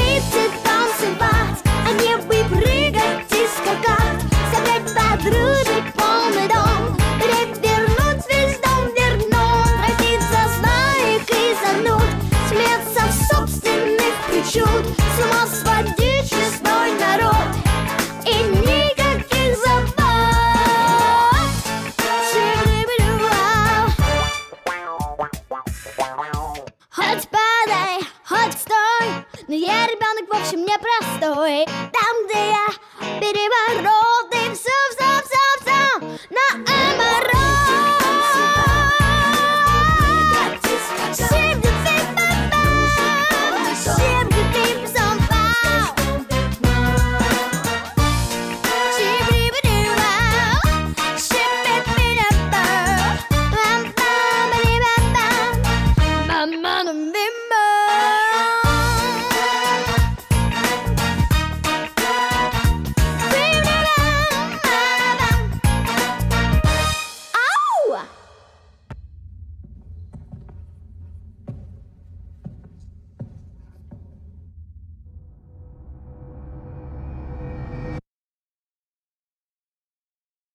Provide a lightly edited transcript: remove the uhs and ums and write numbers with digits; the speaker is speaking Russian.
Выйти танцевать, а не выпрыгать и скакать, собрать подружек полный дом, перевернуть весь дом вернуть, проститься знаек и зануд, смеяться в собственных причуд, с ума сводить честной народ и никаких забот. Хоть падай, хоть стой, но я ребенок, в общем, непростой. Там, где я переворот.